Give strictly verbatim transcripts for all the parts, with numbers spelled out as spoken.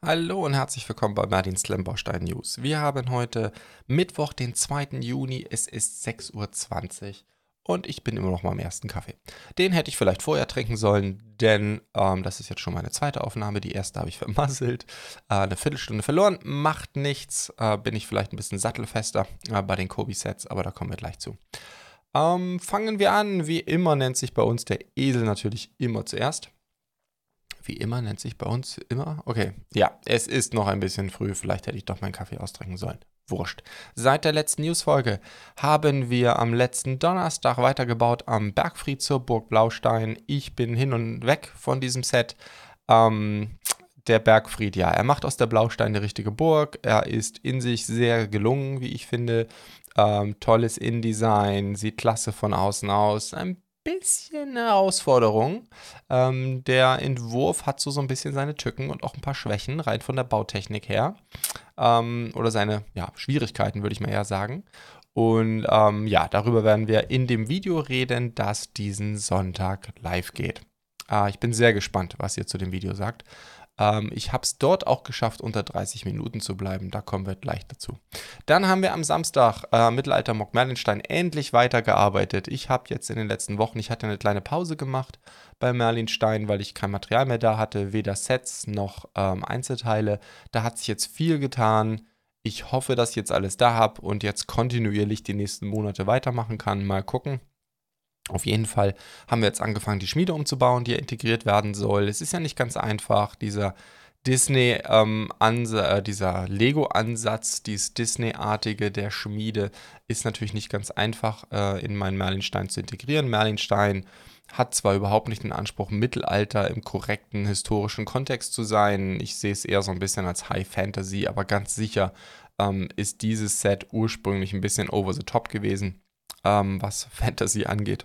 Hallo und herzlich willkommen bei Merlin Slam-Baustein News. Wir haben heute Mittwoch, den zweiten Juni. Es ist sechs Uhr zwanzig und ich bin immer noch mal am ersten Kaffee. Den hätte ich vielleicht vorher trinken sollen, denn ähm, das ist jetzt schon meine zweite Aufnahme. Die erste habe ich vermasselt. Äh, eine Viertelstunde verloren, macht nichts. Äh, bin ich vielleicht ein bisschen sattelfester äh, bei den Kobi-Sets, aber da kommen wir gleich zu. Ähm, fangen wir an. Wie immer nennt sich bei uns der Esel natürlich immer zuerst. Wie immer nennt sich bei uns immer. Okay, ja, es ist noch ein bisschen früh. Vielleicht hätte ich doch meinen Kaffee austrinken sollen. Wurscht. Seit der letzten Newsfolge haben wir am letzten Donnerstag weitergebaut am Bergfried zur Burg Blaustein. Ich bin hin und weg von diesem Set. Ähm, der Bergfried, ja, er macht aus der Blaustein eine richtige Burg. Er ist in sich sehr gelungen, wie ich finde. Ähm, tolles InDesign, sieht klasse von außen aus. Ein bisschen eine Herausforderung. Ähm, der Entwurf hat so, so ein bisschen seine Tücken und auch ein paar Schwächen, rein von der Bautechnik her. Ähm, oder seine ja, Schwierigkeiten, würde ich mal eher sagen. Und ähm, ja, darüber werden wir in dem Video reden, das diesen Sonntag live geht. Äh, ich bin sehr gespannt, was ihr zu dem Video sagt. Ähm, ich habe es dort auch geschafft, unter dreißig Minuten zu bleiben. Da kommen wir gleich dazu. Dann haben wir am Samstag äh, Mittelalter Mock Merlinstein endlich weitergearbeitet. Ich habe jetzt in den letzten Wochen, ich hatte eine kleine Pause gemacht bei Merlinstein, weil ich kein Material mehr da hatte, weder Sets noch ähm, Einzelteile. Da hat sich jetzt viel getan. Ich hoffe, dass ich jetzt alles da habe und jetzt kontinuierlich die nächsten Monate weitermachen kann. Mal gucken. Auf jeden Fall haben wir jetzt angefangen, die Schmiede umzubauen, die ja integriert werden soll. Es ist ja nicht ganz einfach, dieser Disney, ähm, äh, dieser Lego-Ansatz, dieses Disney-artige der Schmiede, ist natürlich nicht ganz einfach äh, in meinen Merlinstein zu integrieren. Merlinstein hat zwar überhaupt nicht den Anspruch, Mittelalter im korrekten historischen Kontext zu sein. Ich sehe es eher so ein bisschen als High Fantasy, aber ganz sicher ähm, ist dieses Set ursprünglich ein bisschen over the top gewesen, ähm, was Fantasy angeht.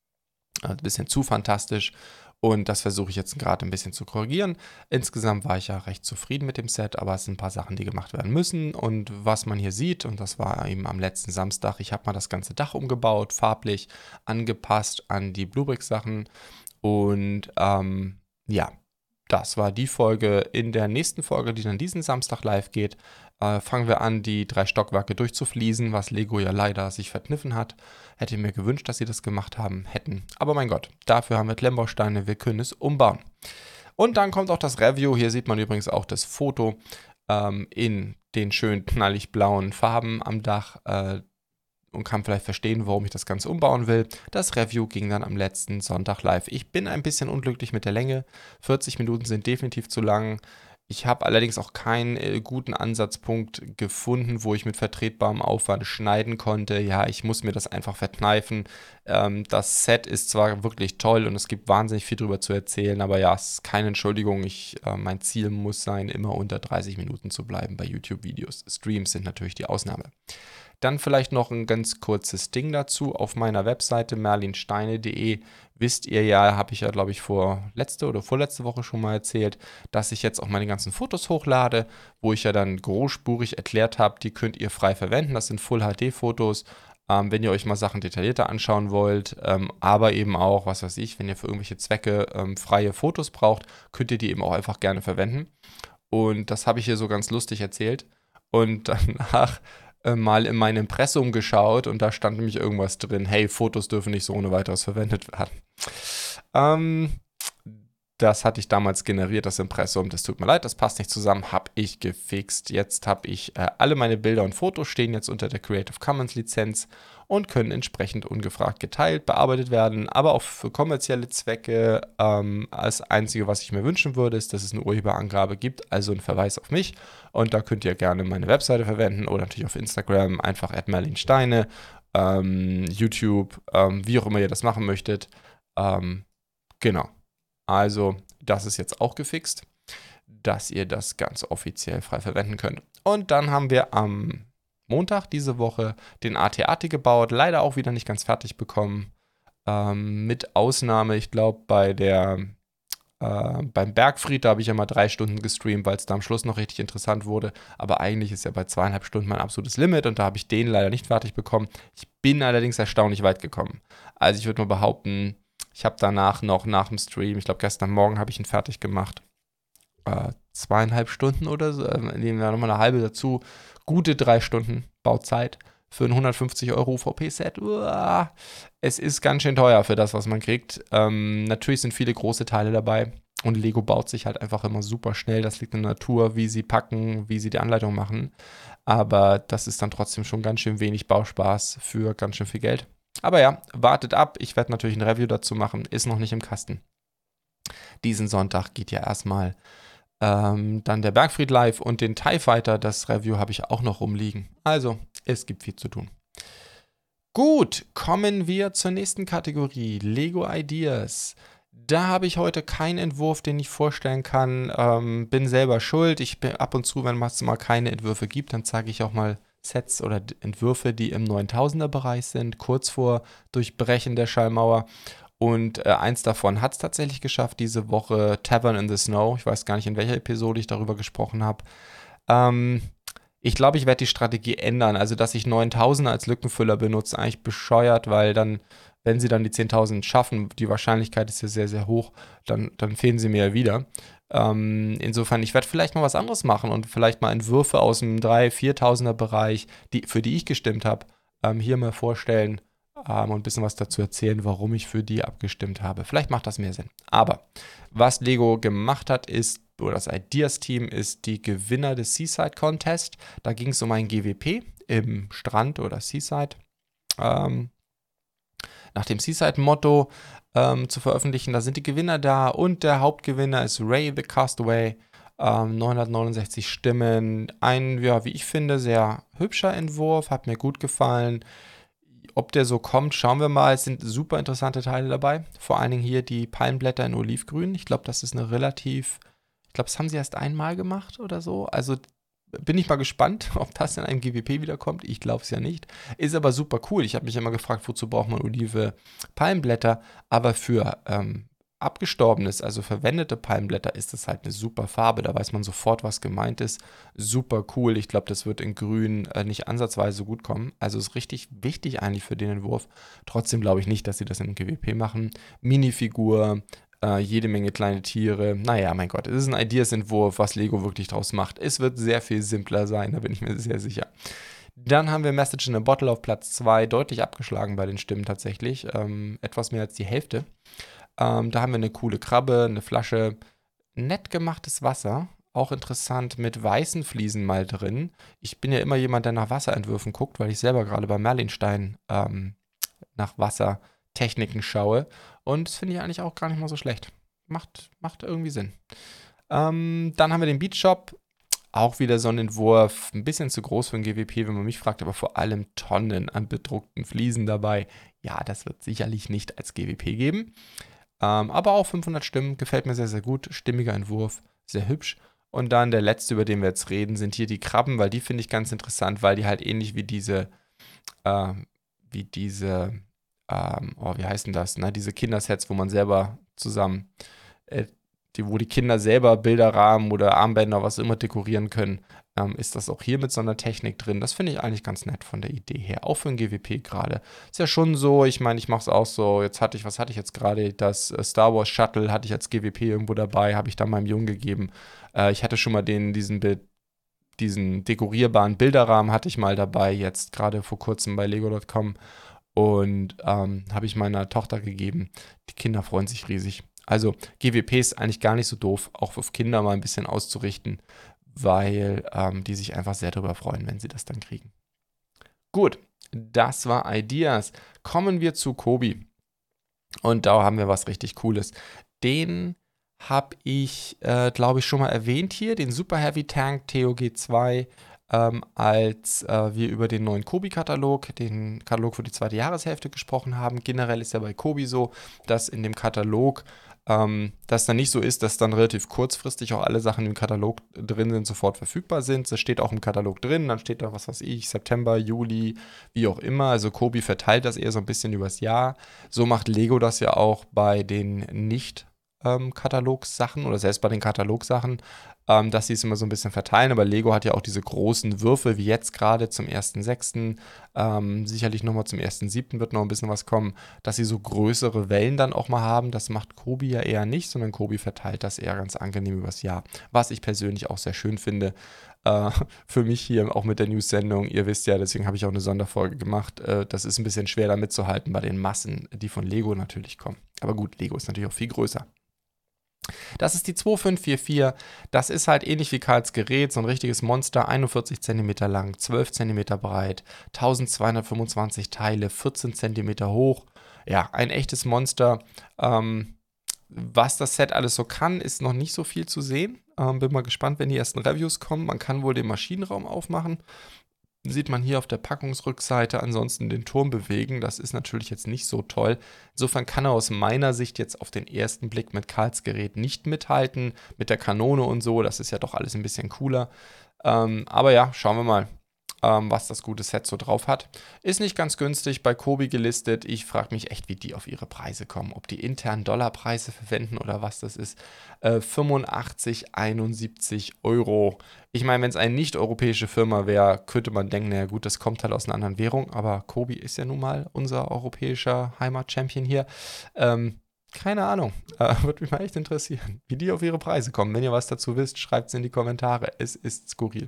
Ein bisschen zu fantastisch und das versuche ich jetzt gerade ein bisschen zu korrigieren. Insgesamt war ich ja recht zufrieden mit dem Set, aber es sind ein paar Sachen, die gemacht werden müssen und was man hier sieht, und das war eben am letzten Samstag, ich habe mal das ganze Dach umgebaut, farblich angepasst an die Bluebricks-Sachen und ähm, ja, das war die Folge. In der nächsten Folge, die dann diesen Samstag live geht, äh, fangen wir an, die drei Stockwerke durchzufliesen, was Lego ja leider sich verkniffen hat. Hätte mir gewünscht, dass sie das gemacht haben hätten. Aber mein Gott, dafür haben wir Klemmbausteine, wir können es umbauen. Und dann kommt auch das Review. Hier sieht man übrigens auch das Foto ähm, in den schönen knallig blauen Farben am Dach. Äh, und kann vielleicht verstehen, warum ich das Ganze umbauen will. Das Review ging dann am letzten Sonntag live. Ich bin ein bisschen unglücklich mit der Länge. vierzig Minuten sind definitiv zu lang. Ich habe allerdings auch keinen äh, guten Ansatzpunkt gefunden, wo ich mit vertretbarem Aufwand schneiden konnte. Ja, ich muss mir das einfach verkneifen. Ähm, das Set ist zwar wirklich toll und es gibt wahnsinnig viel drüber zu erzählen, aber ja, es ist keine Entschuldigung. Ich, äh, mein Ziel muss sein, immer unter dreißig Minuten zu bleiben bei YouTube-Videos. Streams sind natürlich die Ausnahme. Dann vielleicht noch ein ganz kurzes Ding dazu. Auf meiner Webseite merlinsteine punkt de wisst ihr ja, habe ich ja, glaube ich, vor letzte oder vorletzte Woche schon mal erzählt, dass ich jetzt auch meine ganzen Fotos hochlade, wo ich ja dann großspurig erklärt habe, die könnt ihr frei verwenden. Das sind Full-H D-Fotos, ähm, wenn ihr euch mal Sachen detaillierter anschauen wollt. Ähm, aber eben auch, was weiß ich, wenn ihr für irgendwelche Zwecke ähm, freie Fotos braucht, könnt ihr die eben auch einfach gerne verwenden. Und das habe ich hier so ganz lustig erzählt. Und danach äh, mal in mein Impressum geschaut und da stand nämlich irgendwas drin, hey, Fotos dürfen nicht so ohne weiteres verwendet werden. Ähm, das hatte ich damals generiert, das Impressum. Das tut mir leid, das passt nicht zusammen. Habe ich gefixt. Jetzt habe ich äh, alle meine Bilder und Fotos stehen jetzt unter der Creative Commons Lizenz und können entsprechend ungefragt geteilt, bearbeitet werden, aber auch für kommerzielle Zwecke. Ähm, das Einzige, was ich mir wünschen würde, ist, dass es eine Urheberangabe gibt, also ein Verweis auf mich. Und da könnt ihr gerne meine Webseite verwenden oder natürlich auf Instagram einfach at merlinsteine, ähm, YouTube, ähm, wie auch immer ihr das machen möchtet. Ähm, genau. Also, das ist jetzt auch gefixt, dass ihr das ganz offiziell frei verwenden könnt. Und dann haben wir am Montag diese Woche den A T AT gebaut, leider auch wieder nicht ganz fertig bekommen. Ähm, mit Ausnahme, ich glaube, bei der äh, beim Bergfried, da habe ich ja mal drei Stunden gestreamt, weil es da am Schluss noch richtig interessant wurde. Aber eigentlich ist ja bei zweieinhalb Stunden mein absolutes Limit und da habe ich den leider nicht fertig bekommen. Ich bin allerdings erstaunlich weit gekommen. Also ich würde mal behaupten, ich habe danach noch nach dem Stream, ich glaube gestern Morgen habe ich ihn fertig gemacht. äh, zweieinhalb Stunden oder so, äh, nehmen wir nochmal eine halbe dazu, gute drei Stunden Bauzeit für ein hundertfünfzig Euro U V P-Set. Uah, es ist ganz schön teuer für das, was man kriegt. Ähm, natürlich sind viele große Teile dabei und Lego baut sich halt einfach immer super schnell. Das liegt in der Natur, wie sie packen, wie sie die Anleitung machen. Aber das ist dann trotzdem schon ganz schön wenig Bauspaß für ganz schön viel Geld. Aber ja, wartet ab. Ich werde natürlich ein Review dazu machen. Ist noch nicht im Kasten. Diesen Sonntag geht ja erstmal ähm, dann der Bergfried live und den TIE Fighter. Das Review habe ich auch noch rumliegen. Also, es gibt viel zu tun. Gut, kommen wir zur nächsten Kategorie. Lego Ideas. Da habe ich heute keinen Entwurf, den ich vorstellen kann. Ähm, bin selber schuld. Ich bin ab und zu, wenn es mal keine Entwürfe gibt, dann zeige ich auch mal Sets oder Entwürfe, die im neuntausender-Bereich sind, kurz vor Durchbrechen der Schallmauer. Und äh, eins davon hat es tatsächlich geschafft, diese Woche Tavern in the Snow. Ich weiß gar nicht, in welcher Episode ich darüber gesprochen habe. Ähm, ich glaube, ich werde die Strategie ändern. Also, dass ich neuntausender als Lückenfüller benutze, eigentlich bescheuert, weil dann, wenn sie dann die zehntausend schaffen, die Wahrscheinlichkeit ist ja sehr, sehr hoch, dann, dann fehlen sie mir ja wieder. Ähm, insofern, ich werde vielleicht mal was anderes machen und vielleicht mal Entwürfe aus dem dreitausender, viertausender-Bereich, die, für die ich gestimmt habe, ähm, hier mal vorstellen ähm, und ein bisschen was dazu erzählen, warum ich für die abgestimmt habe. Vielleicht macht das mehr Sinn. Aber was Lego gemacht hat, ist, oder das Ideas-Team ist die Gewinner des Seaside Contest. Da ging es um ein G W P im Strand oder Seaside. Ähm, nach dem Seaside-Motto ähm, zu veröffentlichen. Da sind die Gewinner da und der Hauptgewinner ist Ray the Castaway. Ähm, neunhundertneunundsechzig Stimmen. Ein, ja, wie ich finde, sehr hübscher Entwurf. Hat mir gut gefallen. Ob der so kommt, schauen wir mal. Es sind super interessante Teile dabei. Vor allen Dingen hier die Palmblätter in Olivgrün. Ich glaube, das ist eine relativ, ich glaube, das haben sie erst einmal gemacht oder so. Also bin ich mal gespannt, ob das in einem G W P wiederkommt. Ich glaube es ja nicht. Ist aber super cool. Ich habe mich immer gefragt, wozu braucht man Olive Palmblätter? Aber für ähm, abgestorbenes, also verwendete Palmblätter, ist das halt eine super Farbe. Da weiß man sofort, was gemeint ist. Super cool. Ich glaube, das wird in Grün äh, nicht ansatzweise so gut kommen. Also ist richtig wichtig eigentlich für den Entwurf. Trotzdem glaube ich nicht, dass sie das in einem G W P machen. Minifigur, äh, jede Menge kleine Tiere. Naja, mein Gott, es ist ein Ideas-Entwurf, was Lego wirklich draus macht. Es wird sehr viel simpler sein, da bin ich mir sehr sicher. Dann haben wir Message in a Bottle auf Platz zwei, deutlich abgeschlagen bei den Stimmen tatsächlich. Ähm, etwas mehr als die Hälfte. Ähm, da haben wir eine coole Krabbe, eine Flasche, nett gemachtes Wasser. Auch interessant mit weißen Fliesen mal drin. Ich bin ja immer jemand, der nach Wasserentwürfen guckt, weil ich selber gerade bei Merlinstein ähm, nach Wassertechniken schaue. Und das finde ich eigentlich auch gar nicht mal so schlecht. Macht, macht irgendwie Sinn. Ähm, dann haben wir den Beach Shop. Auch wieder so ein Entwurf. Ein bisschen zu groß für ein G W P, wenn man mich fragt, aber vor allem Tonnen an bedruckten Fliesen dabei. Ja, das wird sicherlich nicht als G W P geben. Ähm, aber auch fünfhundert Stimmen. Gefällt mir sehr, sehr gut. Stimmiger Entwurf. Sehr hübsch. Und dann der letzte, über den wir jetzt reden, sind hier die Krabben, weil die finde ich ganz interessant, weil die halt ähnlich wie diese, äh, wie diese, ähm, oh, wie heißen das, ne? Diese Kindersets, wo man selber zusammen, äh, die, wo die Kinder selber Bilderrahmen oder Armbänder, was immer dekorieren können, ähm, ist das auch hier mit so einer Technik drin. Das finde ich eigentlich ganz nett von der Idee her, auch für ein G W P gerade. Ist ja schon so, ich meine, ich mache es auch so, jetzt hatte ich, was hatte ich jetzt gerade, das äh, Star Wars Shuttle hatte ich als G W P irgendwo dabei, habe ich dann meinem Jungen gegeben. Äh, ich hatte schon mal den, diesen Bild, diesen dekorierbaren Bilderrahmen hatte ich mal dabei, jetzt gerade vor kurzem bei lego Punkt com und ähm, habe ich meiner Tochter gegeben. Die Kinder freuen sich riesig. Also G W P ist eigentlich gar nicht so doof, auch auf Kinder mal ein bisschen auszurichten, weil ähm, die sich einfach sehr darüber freuen, wenn sie das dann kriegen. Gut, das war Ideas. Kommen wir zu Kobi. Und da haben wir was richtig Cooles. Den habe ich, äh, glaube ich, schon mal erwähnt hier, den Super Heavy Tank T O G zwei, ähm, als äh, wir über den neuen Kobi-Katalog, den Katalog für die zweite Jahreshälfte gesprochen haben. Generell ist ja bei Kobi so, dass in dem Katalog ähm, das dann nicht so ist, dass dann relativ kurzfristig auch alle Sachen im Katalog drin sind, sofort verfügbar sind. Das steht auch im Katalog drin, dann steht da, was weiß ich, September, Juli, wie auch immer. Also Kobi verteilt das eher so ein bisschen übers Jahr. So macht Lego das ja auch bei den nicht ähm, Katalogsachen oder selbst bei den Katalogsachen. ähm, dass sie es immer so ein bisschen verteilen. Aber Lego hat ja auch diese großen Würfel, wie jetzt gerade zum ersten sechsten Ähm, sicherlich nochmal zum ersten siebten wird noch ein bisschen was kommen, dass sie so größere Wellen dann auch mal haben. Das macht Kobi ja eher nicht, sondern Kobi verteilt das eher ganz angenehm übers Jahr. Was ich persönlich auch sehr schön finde. Äh, für mich hier auch mit der News-Sendung, ihr wisst ja, deswegen habe ich auch eine Sonderfolge gemacht. Äh, das ist ein bisschen schwer da mitzuhalten bei den Massen, die von Lego natürlich kommen. Aber gut, Lego ist natürlich auch viel größer. Das ist die zwei fünf vier vier. Das ist halt ähnlich wie Karls Gerät, so ein richtiges Monster, einundvierzig Zentimeter lang, zwölf Zentimeter breit, eintausendzweihundertfünfundzwanzig Teile, vierzehn Zentimeter hoch. Ja, ein echtes Monster. Ähm, was das Set alles so kann, ist noch nicht so viel zu sehen. Ähm, bin mal gespannt, wenn die ersten Reviews kommen. Man kann wohl den Maschinenraum aufmachen. Sieht man hier auf der Packungsrückseite ansonsten den Turm bewegen. Das ist natürlich jetzt nicht so toll. Insofern kann er aus meiner Sicht jetzt auf den ersten Blick mit Karls Gerät nicht mithalten. Mit der Kanone und so, das ist ja doch alles ein bisschen cooler. Ähm, aber ja, schauen wir mal, ähm, was das gute Set so drauf hat. Ist nicht ganz günstig, bei Kobi gelistet. Ich frage mich echt, wie die auf ihre Preise kommen. Ob die internen Dollarpreise verwenden oder was das ist. Äh, fünfundachtzig, einundsiebzig Euro. Ich meine, wenn es eine nicht-europäische Firma wäre, könnte man denken, naja gut, das kommt halt aus einer anderen Währung. Aber Kobi ist ja nun mal unser europäischer Heimat-Champion hier. Ähm, keine Ahnung. Äh, würde mich mal echt interessieren, wie die auf ihre Preise kommen. Wenn ihr was dazu wisst, schreibt es in die Kommentare. Es ist skurril.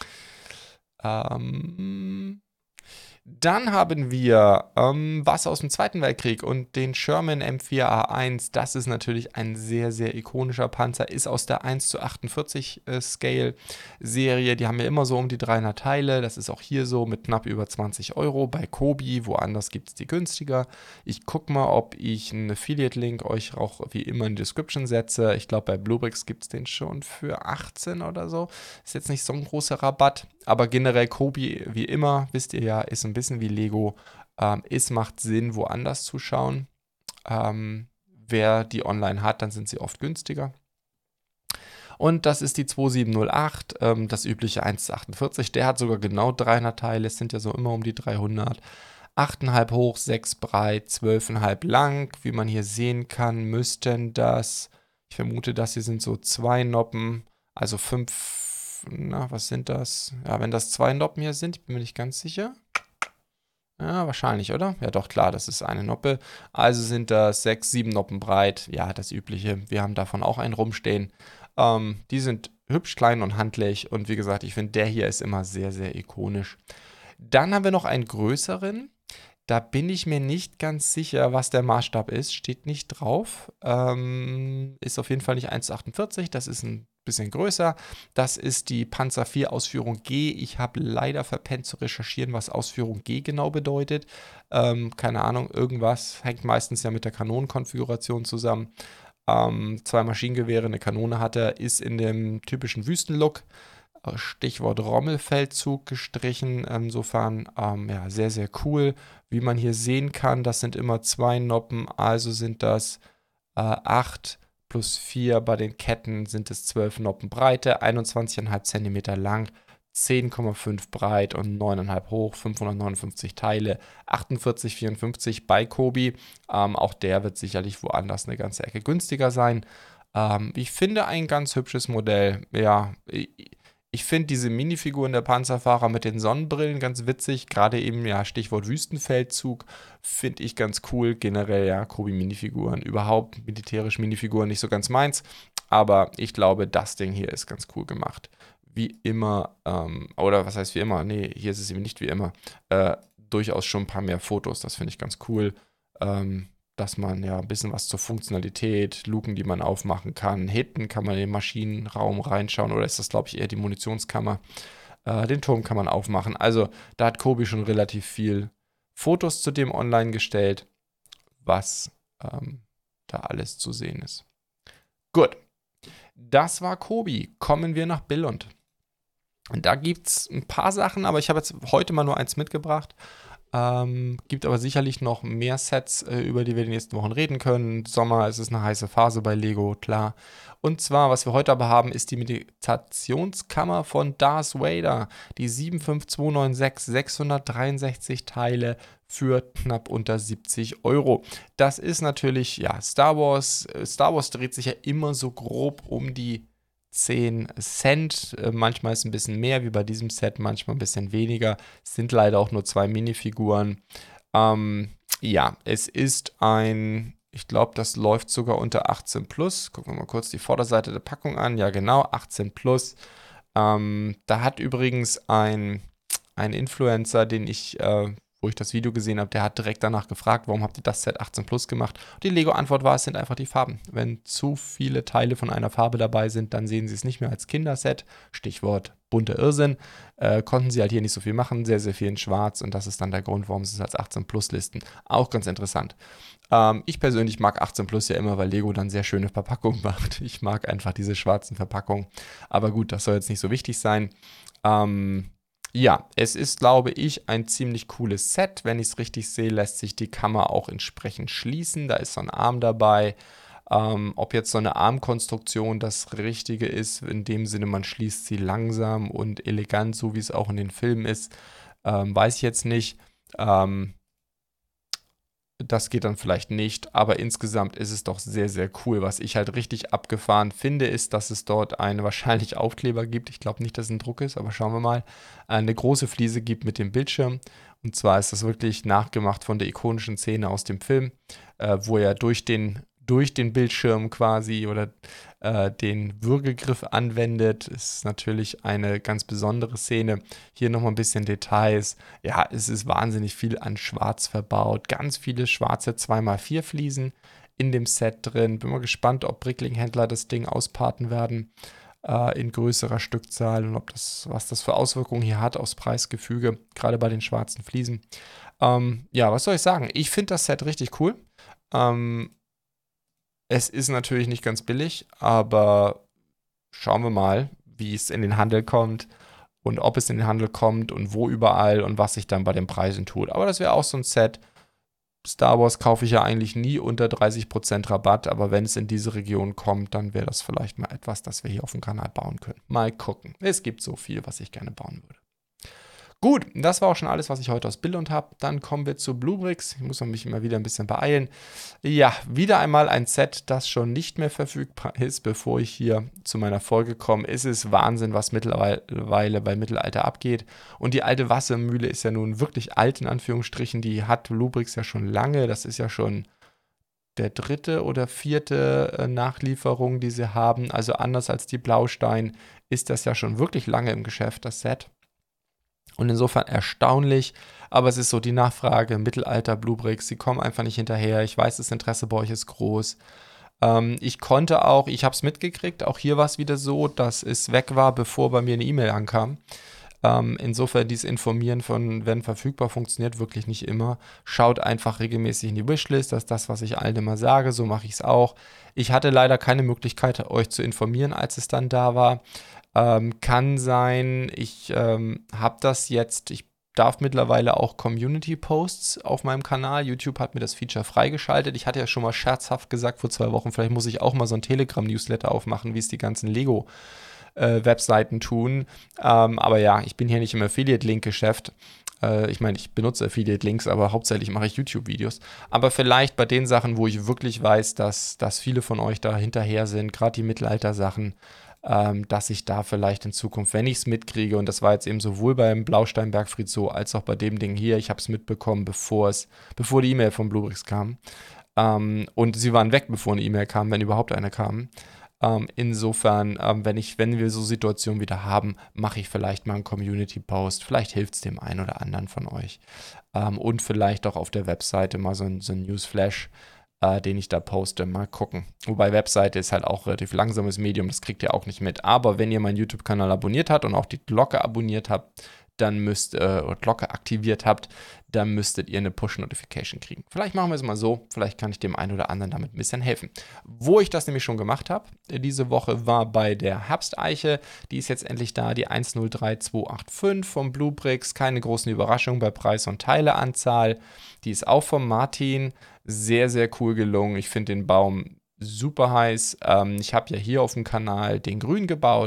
Ähm, dann haben wir ähm, was aus dem Zweiten Weltkrieg und den Sherman M vier A eins. Das ist natürlich ein sehr, sehr ikonischer Panzer. Ist aus der eins zu achtundvierzig äh, Scale Serie. Die haben ja immer so um die dreihundert Teile. Das ist auch hier so mit knapp über zwanzig Euro. Bei Kobi, woanders gibt es die günstiger. Ich gucke mal, ob ich einen Affiliate-Link euch auch wie immer in die Description setze. Ich glaube, bei Bluebricks gibt es den schon für achtzehn oder so. Ist jetzt nicht so ein großer Rabatt. Aber generell Kobi, wie immer, wisst ihr ja, ist ein bisschen wie Lego. Ähm, es macht Sinn, woanders zu schauen. Ähm, wer die online hat, dann sind sie oft günstiger. Und das ist die zwei sieben null acht, ähm, das übliche eins zu achtundvierzig. Der hat sogar genau dreihundert Teile, es sind ja so immer um die dreihundert. acht Komma fünf hoch, sechs breit, zwölf Komma fünf lang. Wie man hier sehen kann, müssten das, ich vermute, das hier sind so zwei Noppen, also fünf, na, was sind das? Ja, wenn das zwei Noppen hier sind, ich bin mir nicht ganz sicher. Ja, wahrscheinlich, oder? Ja, doch, klar, das ist eine Noppe. Also sind das sechs, sieben Noppen breit. Ja, das Übliche. Wir haben davon auch einen rumstehen. Ähm, die sind hübsch klein und handlich. Und wie gesagt, ich finde, der hier ist immer sehr, sehr ikonisch. Dann haben wir noch einen größeren. Da bin ich mir nicht ganz sicher, was der Maßstab ist. Steht nicht drauf. Ähm, ist auf jeden Fall nicht eins zu achtundvierzig. Das ist ein bisschen größer. Das ist die Panzer vier Ausführung G. Ich habe leider verpennt zu recherchieren, was Ausführung G genau bedeutet. Ähm, keine Ahnung, irgendwas. Hängt meistens ja mit der Kanonenkonfiguration zusammen. Ähm, zwei Maschinengewehre, eine Kanone hat er. Ist in dem typischen Wüstenlook. Stichwort Rommelfeldzug gestrichen. Insofern ähm, ja, sehr, sehr cool. Wie man hier sehen kann, das sind immer zwei Noppen, also sind das äh, acht plus vier. Bei den Ketten sind es zwölf Noppen Breite, einundzwanzig Komma fünf Zentimeter lang, zehn Komma fünf breit und neun Komma fünf hoch, fünfhundertneunundfünfzig Teile, achtundvierzig vierundfünfzig bei Kobi. Ähm, auch der wird sicherlich woanders eine ganze Ecke günstiger sein. Ähm, ich finde ein ganz hübsches Modell. Ja, ich, Ich finde diese Minifiguren der Panzerfahrer mit den Sonnenbrillen ganz witzig. Gerade eben, ja, Stichwort Wüstenfeldzug, finde ich ganz cool. Generell, ja, Kobi-Minifiguren. Überhaupt militärische Minifiguren nicht so ganz meins. Aber ich glaube, das Ding hier ist ganz cool gemacht. Wie immer, ähm, oder was heißt wie immer? Nee, hier ist es eben nicht wie immer. Äh, durchaus schon ein paar mehr Fotos. Das finde ich ganz cool. Ähm, dass man ja ein bisschen was zur Funktionalität, Luken, die man aufmachen kann. Hinten kann man in den Maschinenraum reinschauen oder ist das, glaube ich, eher die Munitionskammer. Äh, den Turm kann man aufmachen. Also da hat Kobi schon relativ viel Fotos zu dem online gestellt, was ähm, da alles zu sehen ist. Gut, das war Kobi. Kommen wir nach Billund. Und da gibt es ein paar Sachen, aber ich habe jetzt heute mal nur eins mitgebracht. Ähm, gibt aber sicherlich noch mehr Sets, äh, über die wir in den nächsten Wochen reden können. Sommer ist es eine heiße Phase bei Lego, klar. Und zwar, was wir heute aber haben, ist die Meditationskammer von Darth Vader. Die sieben fünf zwei neun sechs, sechshundertdreiundsechzig Teile für knapp unter siebzig Euro. Das ist natürlich, ja, Star Wars. Star Wars dreht sich ja immer so grob um die zehn Cent. Äh, manchmal ist ein bisschen mehr, wie bei diesem Set, manchmal ein bisschen weniger. Es sind leider auch nur zwei Minifiguren. Ähm, ja, es ist ein, ich glaube, das läuft sogar unter achtzehn plus. Gucken wir mal kurz die Vorderseite der Packung an. Ja, genau, achtzehn plus. Ähm, da hat übrigens ein, ein Influencer, den ich, äh, wo ich das Video gesehen habe, der hat direkt danach gefragt, warum habt ihr das Set achtzehn plus gemacht? Und die Lego-Antwort war, es sind einfach die Farben. Wenn zu viele Teile von einer Farbe dabei sind, dann sehen sie es nicht mehr als Kinderset. Stichwort bunter Irrsinn. Äh, konnten sie halt hier nicht so viel machen, sehr, sehr viel in schwarz, und das ist dann der Grund, warum sie es als achtzehn plus listen. Auch ganz interessant. Ähm, ich persönlich mag achtzehn plus ja immer, weil Lego dann sehr schöne Verpackungen macht. Ich mag einfach diese schwarzen Verpackungen. Aber gut, das soll jetzt nicht so wichtig sein. Ähm, ja, es ist, glaube ich, ein ziemlich cooles Set. Wenn ich es richtig sehe, lässt sich die Kammer auch entsprechend schließen. Da ist so ein Arm dabei. Ähm, ob jetzt so eine Armkonstruktion das Richtige ist, in dem Sinne, man schließt sie langsam und elegant, so wie es auch in den Filmen ist, ähm, weiß ich jetzt nicht. Ähm, Das geht dann vielleicht nicht, aber insgesamt ist es doch sehr, sehr cool. Was ich halt richtig abgefahren finde, ist, dass es dort einen wahrscheinlich Aufkleber gibt. Ich glaube nicht, dass es ein Druck ist, aber schauen wir mal. Eine große Fliese gibt mit dem Bildschirm. Und zwar ist das wirklich nachgemacht von der ikonischen Szene aus dem Film, äh, wo er durch den, durch den Bildschirm quasi oder äh, den Würgegriff anwendet. Ist natürlich eine ganz besondere Szene. Hier nochmal ein bisschen Details. Ja, es ist wahnsinnig viel an Schwarz verbaut. Ganz viele schwarze zwei mal vier Fliesen in dem Set drin. Bin mal gespannt, ob Bricklink-Händler das Ding ausparten werden äh, in größerer Stückzahl und ob das, was das für Auswirkungen hier hat aufs Preisgefüge, gerade bei den schwarzen Fliesen. Ähm, ja, was soll ich sagen? Ich finde das Set richtig cool. Ähm, es ist natürlich nicht ganz billig, aber schauen wir mal, wie es in den Handel kommt und ob es in den Handel kommt und wo überall und was sich dann bei den Preisen tut. Aber das wäre auch so ein Set. Star Wars kaufe ich ja eigentlich nie unter dreißig Prozent Rabatt, aber wenn es in diese Region kommt, dann wäre das vielleicht mal etwas, das wir hier auf dem Kanal bauen können. Mal gucken. Es gibt so viel, was ich gerne bauen würde. Gut, das war auch schon alles, was ich heute aus Billund habe. Dann kommen wir zu Bluebricks. Ich muss mich immer wieder ein bisschen beeilen. Ja, wieder einmal ein Set, das schon nicht mehr verfügbar ist. Bevor ich hier zu meiner Folge komme, ist es Wahnsinn, was mittlerweile bei Mittelalter abgeht. Und die alte Wassermühle ist ja nun wirklich alt, in Anführungsstrichen. Die hat Bluebricks ja schon lange. Das ist ja schon der dritte oder vierte äh, Nachlieferung, die sie haben. Also anders als die Blaustein ist das ja schon wirklich lange im Geschäft, das Set. Und insofern erstaunlich, aber es ist so die Nachfrage, Mittelalter, Bluebricks, sie kommen einfach nicht hinterher. Ich weiß, das Interesse bei euch ist groß. Ähm, ich konnte auch, ich habe es mitgekriegt, auch hier war es wieder so, dass es weg war, bevor bei mir eine E-Mail ankam. Ähm, insofern dieses Informieren von, wenn verfügbar, funktioniert wirklich nicht immer. Schaut einfach regelmäßig in die Wishlist, das ist das, was ich allen immer sage, so mache ich es auch. Ich hatte leider keine Möglichkeit, euch zu informieren, als es dann da war. Ähm, kann sein, ich ähm, habe das jetzt, ich darf mittlerweile auch Community-Posts auf meinem Kanal. YouTube hat mir das Feature freigeschaltet. Ich hatte ja schon mal scherzhaft gesagt vor zwei Wochen, vielleicht muss ich auch mal so ein Telegram-Newsletter aufmachen, wie es die ganzen Lego-Webseiten äh, tun. Ähm, aber ja, ich bin hier nicht im Affiliate-Link-Geschäft. Äh, ich meine, ich benutze Affiliate-Links, aber hauptsächlich mache ich YouTube-Videos. Aber vielleicht bei den Sachen, wo ich wirklich weiß, dass, dass viele von euch da hinterher sind, gerade die Mittelalter-Sachen, ähm, dass ich da vielleicht in Zukunft, wenn ich es mitkriege, und das war jetzt eben sowohl beim Blaustein-Bergfried so, als auch bei dem Ding hier, ich habe es mitbekommen, bevor es, bevor die E-Mail von Bluebricks kam. Ähm, und sie waren weg, bevor eine E-Mail kam, wenn überhaupt eine kam. Ähm, insofern, ähm, wenn ich, wenn wir so Situationen wieder haben, mache ich vielleicht mal einen Community-Post. Vielleicht hilft es dem einen oder anderen von euch. Ähm, und vielleicht auch auf der Webseite mal so ein, so ein Newsflash, äh, den ich da poste. Mal gucken. Wobei Webseite ist halt auch ein relativ langsames Medium, das kriegt ihr auch nicht mit. Aber wenn ihr meinen YouTube-Kanal abonniert habt und auch die Glocke abonniert habt, dann müsst, äh, oder Glocke aktiviert habt, dann müsstet ihr eine Push-Notification kriegen. Vielleicht machen wir es mal so, vielleicht kann ich dem einen oder anderen damit ein bisschen helfen. Wo ich das nämlich schon gemacht habe, diese Woche war bei der Herbsteiche, die ist jetzt endlich da, die eins null drei zwei acht fünf vom Bluebricks, keine großen Überraschungen bei Preis und Teileanzahl, die ist auch vom Martin, sehr, sehr cool gelungen, ich finde den Baum super heiß, ähm, ich habe ja hier auf dem Kanal den Grün gebaut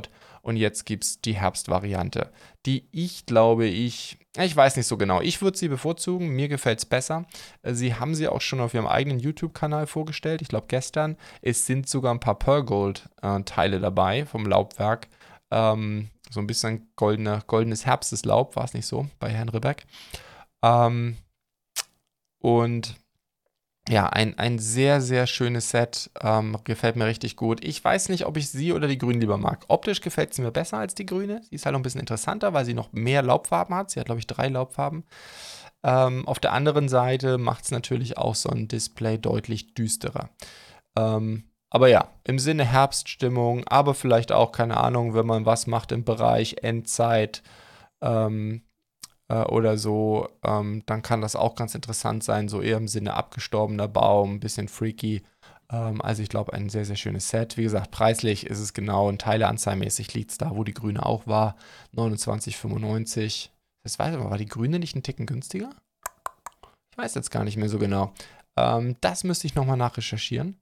Und jetzt gibt es die Herbstvariante, die ich glaube, ich, ich weiß nicht so genau, ich würde sie bevorzugen, mir gefällt es besser. Äh, Sie haben sie auch schon auf ihrem eigenen YouTube-Kanal vorgestellt, ich glaube gestern. Es sind sogar ein paar Pearl Gold-Teile dabei vom Laubwerk. Ähm, so ein bisschen goldene, goldenes Herbsteslaub, war es nicht so, bei Herrn Ribbeck. Ähm, und ja, ein, ein sehr, sehr schönes Set. Ähm, gefällt mir richtig gut. Ich weiß nicht, ob ich sie oder die Grün lieber mag. Optisch gefällt sie mir besser als die Grüne. Sie ist halt noch ein bisschen interessanter, weil sie noch mehr Laubfarben hat. Sie hat, glaube ich, drei Laubfarben. Ähm, auf der anderen Seite macht es natürlich auch so ein Display deutlich düsterer. Ähm, aber ja, im Sinne Herbststimmung, aber vielleicht auch, keine Ahnung, wenn man was macht im Bereich Endzeit, ähm, äh, oder so, ähm, dann kann das auch ganz interessant sein, so eher im Sinne abgestorbener Baum, ein bisschen freaky. Ähm, also ich glaube, ein sehr, sehr schönes Set. Wie gesagt, preislich ist es genau und teileanzahlmäßig liegt es da, wo die Grüne auch war, neunundzwanzig fünfundneunzig. Das weiß ich aber, war die Grüne nicht einen Ticken günstiger? Ich weiß jetzt gar nicht mehr so genau. Ähm, das müsste ich nochmal nachrecherchieren.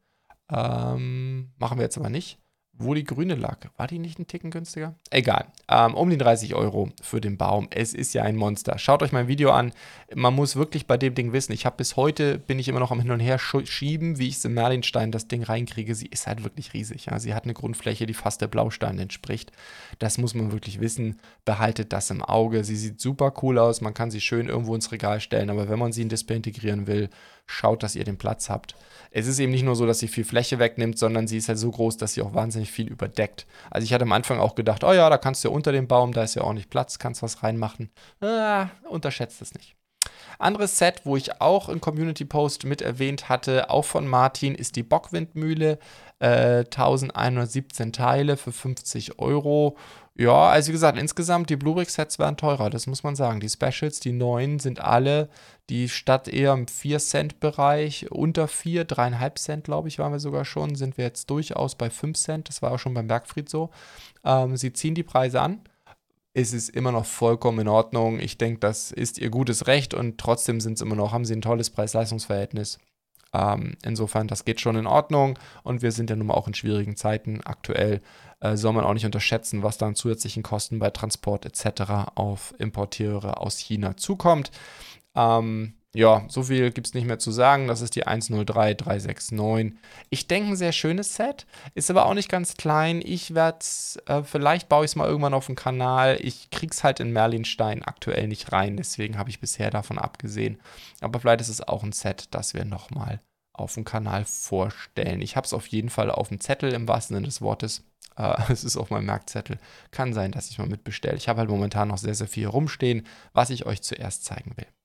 Ähm, machen wir jetzt aber nicht. Wo die Grüne lag, war die nicht ein Ticken günstiger? Egal. Ähm, um die dreißig Euro für den Baum. Es ist ja ein Monster. Schaut euch mein Video an. Man muss wirklich bei dem Ding wissen, ich habe bis heute, bin ich immer noch am Hin und Her schieben, wie ich es in Merlinstein das Ding reinkriege. Sie ist halt wirklich riesig. Ja? Sie hat eine Grundfläche, die fast der Blaustein entspricht. Das muss man wirklich wissen. Behaltet das im Auge. Sie sieht super cool aus. Man kann sie schön irgendwo ins Regal stellen. Aber wenn man sie in Display integrieren will, schaut, dass ihr den Platz habt. Es ist eben nicht nur so, dass sie viel Fläche wegnimmt, sondern sie ist halt so groß, dass sie auch wahnsinnig viel überdeckt. Also ich hatte am Anfang auch gedacht, oh ja, da kannst du ja unter dem Baum, da ist ja ordentlich Platz, kannst was reinmachen. Ah, unterschätzt es nicht. Anderes Set, wo ich auch im Community-Post mit erwähnt hatte, auch von Martin, ist die Bockwindmühle. Äh, elfhundertsiebzehn Teile für fünfzig Euro. Ja, also wie gesagt, insgesamt die Bluebricks-Sets waren teurer, das muss man sagen. Die Specials, die neuen, sind alle, die statt eher im vier Cent Bereich, unter vier, drei Komma fünf Cent, glaube ich, waren wir sogar schon, sind wir jetzt durchaus bei fünf Cent. Das war auch schon beim Bergfried so. Ähm, sie ziehen die Preise an. Es ist immer noch vollkommen in Ordnung. Ich denke, das ist ihr gutes Recht und trotzdem sind es immer noch, haben sie ein tolles Preis-Leistungs-Verhältnis. Ähm, insofern, das geht schon in Ordnung und wir sind ja nun mal auch in schwierigen Zeiten aktuell. Äh, soll man auch nicht unterschätzen, was da an zusätzlichen Kosten bei Transport et cetera auf Importeure aus China zukommt. Ähm, ja, so viel gibt es nicht mehr zu sagen. Das ist die eins null drei drei sechs neun. Ich denke, ein sehr schönes Set. Ist aber auch nicht ganz klein. Ich werde es, äh, vielleicht baue ich es mal irgendwann auf den Kanal. Ich krieg's halt in Merlinstein aktuell nicht rein. Deswegen habe ich bisher davon abgesehen. Aber vielleicht ist es auch ein Set, das wir nochmal auf dem Kanal vorstellen. Ich habe es auf jeden Fall auf dem Zettel im wahrsten Sinne des Wortes. Äh, es ist auf meinem Merkzettel. Kann sein, dass ich mal mitbestelle. Ich habe halt momentan noch sehr, sehr viel rumstehen, was ich euch zuerst zeigen will.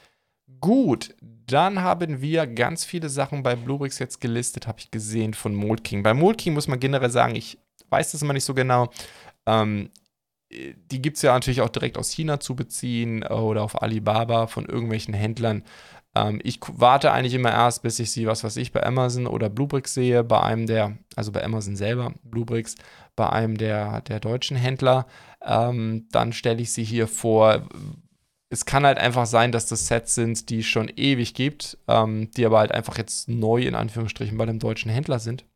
Gut, dann haben wir ganz viele Sachen bei Bluebricks jetzt gelistet, habe ich gesehen, von Mold King. Bei Mold King muss man generell sagen, ich weiß das immer nicht so genau. Ähm, die gibt es ja natürlich auch direkt aus China zu beziehen oder auf Alibaba von irgendwelchen Händlern. Ähm, ich warte eigentlich immer erst, bis ich sie, was weiß ich, bei Amazon oder Bluebricks sehe, bei einem der, also bei Amazon selber, Bluebricks, bei einem der, der deutschen Händler. Ähm, dann stelle ich sie hier vor. Es kann halt einfach sein, dass das Sets sind, die es schon ewig gibt, ähm, die aber halt einfach jetzt neu in Anführungsstrichen bei einem deutschen Händler sind,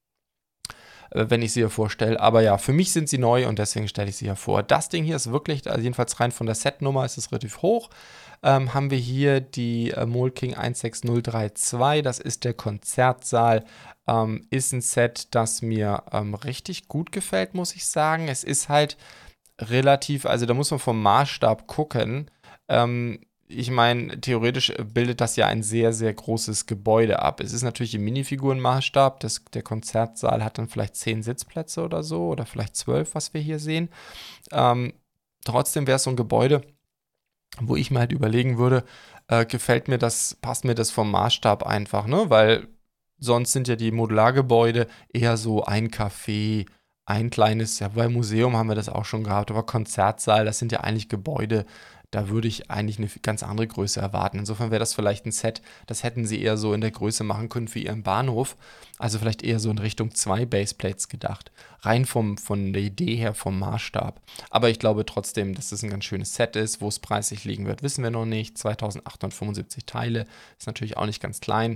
äh, wenn ich sie hier vorstelle. Aber ja, für mich sind sie neu und deswegen stelle ich sie hier vor. Das Ding hier ist wirklich, also jedenfalls rein von der Setnummer ist es relativ hoch. Ähm, haben wir hier die äh, Mold King eins sechs null drei zwei, das ist der Konzertsaal. Ähm, ist ein Set, das mir ähm, richtig gut gefällt, muss ich sagen. Es ist halt relativ, also da muss man vom Maßstab gucken. Ähm, ich meine, theoretisch bildet das ja ein sehr, sehr großes Gebäude ab. Es ist natürlich im Minifigurenmaßstab. Das, der Konzertsaal hat dann vielleicht zehn Sitzplätze oder so oder vielleicht zwölf, was wir hier sehen. Ähm, trotzdem wäre es so ein Gebäude, wo ich mir halt überlegen würde, äh, gefällt mir das, passt mir das vom Maßstab einfach, ne? Weil sonst sind ja die Modulargebäude eher so ein Café, ein kleines, ja, bei Museum haben wir das auch schon gehabt, aber Konzertsaal, das sind ja eigentlich Gebäude, da würde ich eigentlich eine ganz andere Größe erwarten. Insofern wäre das vielleicht ein Set, das hätten sie eher so in der Größe machen können für ihren Bahnhof. Also vielleicht eher so in Richtung zwei Baseplates gedacht. Rein vom, von der Idee her, vom Maßstab. Aber ich glaube trotzdem, dass das ein ganz schönes Set ist. Wo es preislich liegen wird, wissen wir noch nicht. zweitausendachthundertfünfundsiebzig Teile, ist natürlich auch nicht ganz klein.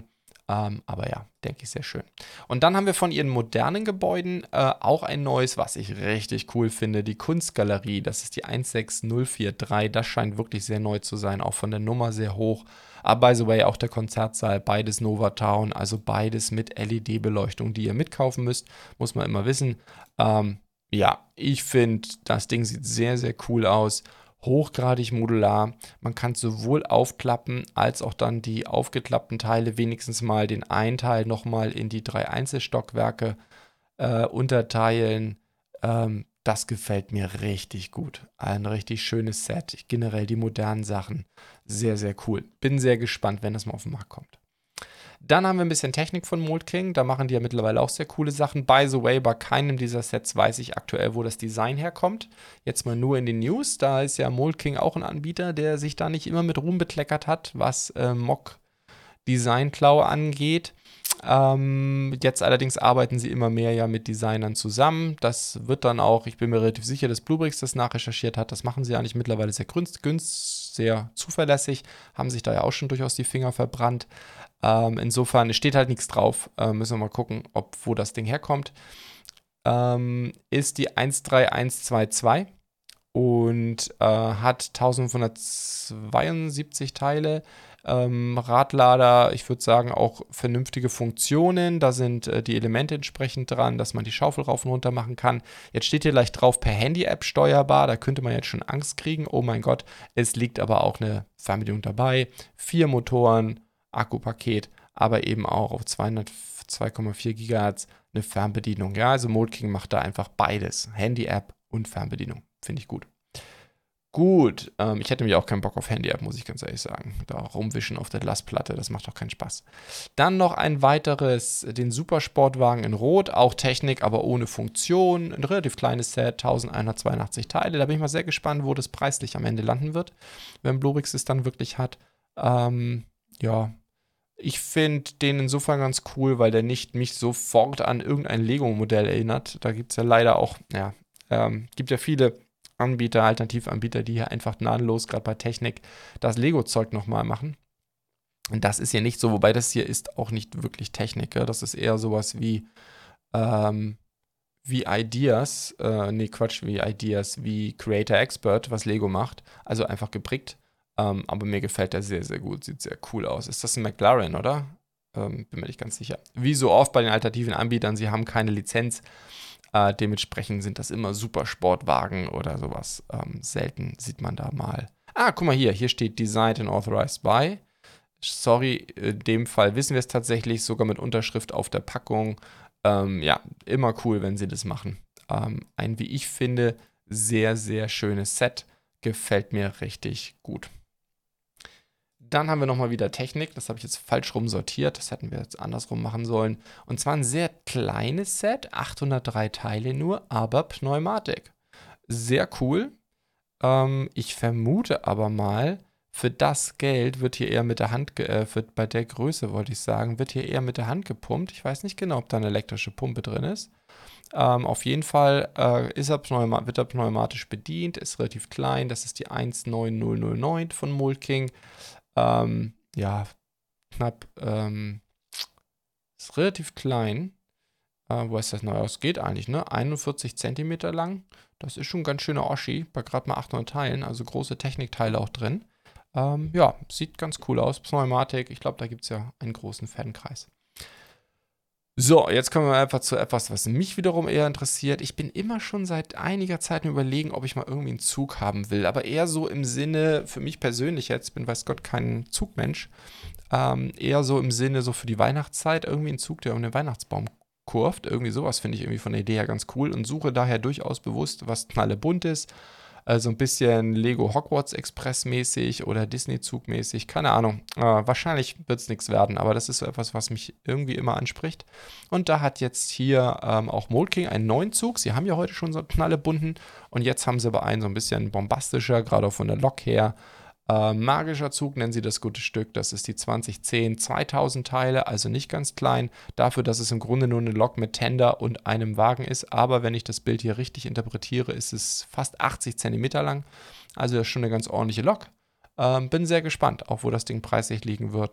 Ähm, aber ja, denke ich, sehr schön. Und dann haben wir von ihren modernen Gebäuden äh, auch ein neues, was ich richtig cool finde, die Kunstgalerie. Das ist die eins sechs null vier drei. Das scheint wirklich sehr neu zu sein, auch von der Nummer sehr hoch. Aber by the way, auch der Konzertsaal, beides Novatown, also beides mit L E D-Beleuchtung, die ihr mitkaufen müsst, muss man immer wissen. Ähm, ja, ich finde, das Ding sieht sehr, sehr cool aus. Hochgradig modular. Man kann sowohl aufklappen, als auch dann die aufgeklappten Teile wenigstens mal den einen Teil nochmal in die drei Einzelstockwerke äh, unterteilen. Ähm, das gefällt mir richtig gut. Ein richtig schönes Set. Generell die modernen Sachen. Sehr, sehr cool. Bin sehr gespannt, wenn das mal auf den Markt kommt. Dann haben wir ein bisschen Technik von Mold King. Da machen die ja mittlerweile auch sehr coole Sachen. By the way, bei keinem dieser Sets weiß ich aktuell, wo das Design herkommt. Jetzt mal nur in den News. Da ist ja Mold King auch ein Anbieter, der sich da nicht immer mit Ruhm bekleckert hat, was äh, Mock-Design-Klau angeht. Ähm, jetzt allerdings arbeiten sie immer mehr ja mit Designern zusammen. Das wird dann auch, ich bin mir relativ sicher, dass Bluebricks das nachrecherchiert hat. Das machen sie eigentlich mittlerweile sehr günstig, sehr zuverlässig. Haben sich da ja auch schon durchaus die Finger verbrannt. Ähm, insofern, es steht halt nichts drauf. Äh, müssen wir mal gucken, ob, wo das Ding herkommt. Ähm, ist die eins drei eins zwei zwei und äh, hat eintausendfünfhundertzweiundsiebzig Teile. Ähm, Radlader, ich würde sagen, auch vernünftige Funktionen. Da sind äh, die Elemente entsprechend dran, dass man die Schaufel rauf und runter machen kann. Jetzt steht hier gleich drauf, per Handy-App steuerbar. Da könnte man jetzt schon Angst kriegen. Oh mein Gott, es liegt aber auch eine Fernbedienung dabei. Vier Motoren, Akkupaket, aber eben auch auf zwei Komma vier Gigahertz eine Fernbedienung. Ja, also Mold King macht da einfach beides. Handy-App und Fernbedienung. Finde ich gut. Gut, ähm, ich hätte nämlich auch keinen Bock auf Handy-App, muss ich ganz ehrlich sagen. Da rumwischen auf der Lastplatte, das macht doch keinen Spaß. Dann noch ein weiteres, den Supersportwagen in Rot, auch Technik, aber ohne Funktion. Ein relativ kleines Set, elfhundertzweiundachtzig Teile. Da bin ich mal sehr gespannt, wo das preislich am Ende landen wird, wenn Bluebricks es dann wirklich hat. Ähm, ja, ich finde den insofern ganz cool, weil der nicht mich sofort an irgendein Lego-Modell erinnert. Da gibt es ja leider auch, ja, ähm, gibt ja viele Anbieter, Alternativanbieter, die hier einfach gnadenlos, gerade bei Technik, das Lego-Zeug nochmal machen. Und das ist hier nicht so, wobei das hier ist auch nicht wirklich Technik. Ja? Das ist eher sowas wie, ähm, wie Ideas, äh, nee, Quatsch, wie Ideas, wie Creator Expert, was Lego macht. Also einfach geprickt. Ähm, aber mir gefällt der sehr, sehr gut. Sieht sehr cool aus. Ist das ein McLaren, oder? Ähm, bin mir nicht ganz sicher. Wie so oft bei den alternativen Anbietern, sie haben keine Lizenz. Äh, dementsprechend sind das immer Supersportwagen oder sowas. Ähm, selten sieht man da mal. Ah, guck mal hier. Hier steht Designed and Authorized by. Sorry, in dem Fall wissen wir es tatsächlich, sogar mit Unterschrift auf der Packung. Ähm, ja, immer cool, wenn sie das machen. Ähm, ein, wie ich finde, sehr, sehr schönes Set. Gefällt mir richtig gut. Dann haben wir nochmal wieder Technik. Das habe ich jetzt falsch rum sortiert. Das hätten wir jetzt andersrum machen sollen. Und zwar ein sehr kleines Set, achthundertdrei Teile nur, aber Pneumatik. Sehr cool. Ähm, ich vermute aber mal, für das Geld wird hier eher mit der Hand, ge- äh, für, bei der Größe wollte ich sagen, wird hier eher mit der Hand gepumpt. Ich weiß nicht genau, ob da eine elektrische Pumpe drin ist. Ähm, auf jeden Fall äh, ist er pneuma- wird er pneumatisch bedient, ist relativ klein. Das ist die eins neun null null neun von Mold King. Ähm, ja, knapp, ähm, ist relativ klein. Äh, wo ist das neu aus? Geht eigentlich, ne? einundvierzig Zentimeter lang. Das ist schon ein ganz schöner Oschi, bei gerade mal achthundert Teilen, also große Technikteile auch drin. Ähm, ja, sieht ganz cool aus. Pneumatik, ich glaube, da gibt es ja einen großen Fankreis. So, jetzt kommen wir einfach zu etwas, was mich wiederum eher interessiert. Ich bin immer schon seit einiger Zeit am Überlegen, ob ich mal irgendwie einen Zug haben will, aber eher so im Sinne, für mich persönlich jetzt, bin weiß Gott kein Zugmensch, ähm, eher so im Sinne, so für die Weihnachtszeit, irgendwie ein Zug, der um den Weihnachtsbaum kurvt. Irgendwie sowas finde ich irgendwie von der Idee her ganz cool und suche daher durchaus bewusst, was knallebunt ist. Also ein bisschen Lego Hogwarts Express mäßig oder Disney-Zug mäßig, keine Ahnung. Äh, wahrscheinlich wird es nichts werden, aber das ist so etwas, was mich irgendwie immer anspricht. Und da hat jetzt hier ähm, auch Mold King einen neuen Zug. Sie haben ja heute schon so einen knallebunten und jetzt haben sie aber einen so ein bisschen bombastischer, gerade auch von der Lok her. Äh, magischer Zug nennen sie das gute Stück. Das ist die zwanzig zehn zweitausend Teile, also nicht ganz klein. Dafür, dass es im Grunde nur eine Lok mit Tender und einem Wagen ist. Aber wenn ich das Bild hier richtig interpretiere, ist es fast achtzig Zentimeter lang. Also das ist schon eine ganz ordentliche Lok. Ähm, bin sehr gespannt, auch wo das Ding preislich liegen wird.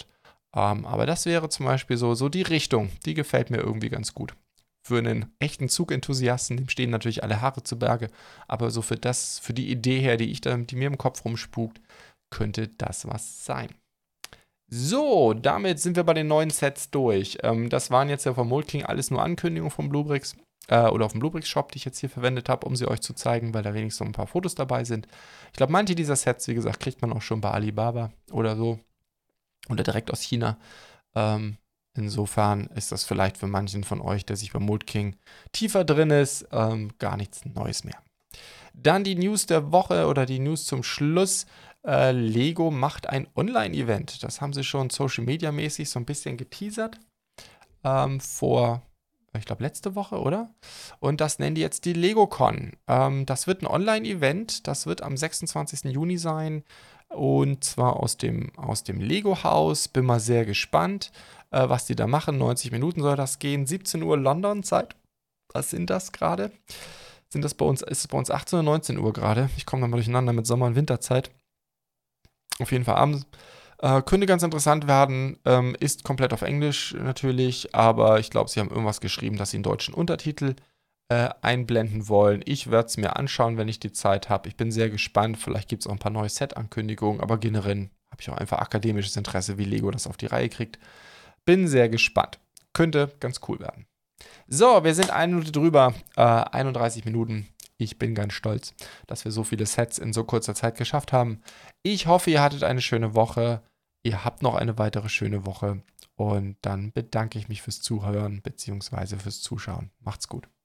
Ähm, aber das wäre zum Beispiel so, so die Richtung, die gefällt mir irgendwie ganz gut. Für einen echten Zugenthusiasten, dem stehen natürlich alle Haare zu Berge, aber so für das, für die Idee her, die ich da, die mir im Kopf rumspukt, könnte das was sein. So, damit sind wir bei den neuen Sets durch. Ähm, das waren jetzt ja vom Mold King alles nur Ankündigungen vom Bluebricks äh, oder auf dem Bluebricks Shop, die ich jetzt hier verwendet habe, um sie euch zu zeigen, weil da wenigstens noch ein paar Fotos dabei sind. Ich glaube, manche dieser Sets, wie gesagt, kriegt man auch schon bei Alibaba oder so oder direkt aus China. Ähm, insofern ist das vielleicht für manchen von euch, der sich beim Mold King tiefer drin ist, ähm, gar nichts Neues mehr. Dann die News der Woche oder die News zum Schluss. Äh, Lego macht ein Online-Event. Das haben sie schon Social-Media-mäßig so ein bisschen geteasert. Ähm, vor, ich glaube, letzte Woche, oder? Und das nennen die jetzt die LegoCon. Ähm, das wird ein Online-Event. Das wird am sechsundzwanzigsten Juni sein. Und zwar aus dem, aus dem Lego-Haus. Bin mal sehr gespannt, äh, was die da machen. neunzig Minuten soll das gehen. siebzehn Uhr London-Zeit. Was sind das gerade? Sind das bei uns, ist es bei uns achtzehn oder neunzehn Uhr gerade? Ich komme da mal durcheinander mit Sommer- und Winterzeit. Auf jeden Fall abends. Äh, könnte ganz interessant werden. Ähm, ist komplett auf Englisch natürlich, aber ich glaube, sie haben irgendwas geschrieben, dass sie einen deutschen Untertitel äh, einblenden wollen. Ich werde es mir anschauen, wenn ich die Zeit habe. Ich bin sehr gespannt. Vielleicht gibt es auch ein paar neue Set-Ankündigungen, aber generell habe ich auch einfach akademisches Interesse, wie Lego das auf die Reihe kriegt. Bin sehr gespannt. Könnte ganz cool werden. So, wir sind eine Minute drüber, äh, einunddreißig Minuten. Ich bin ganz stolz, dass wir so viele Sets in so kurzer Zeit geschafft haben. Ich hoffe, ihr hattet eine schöne Woche. Ihr habt noch eine weitere schöne Woche. Und dann bedanke ich mich fürs Zuhören bzw. fürs Zuschauen. Macht's gut.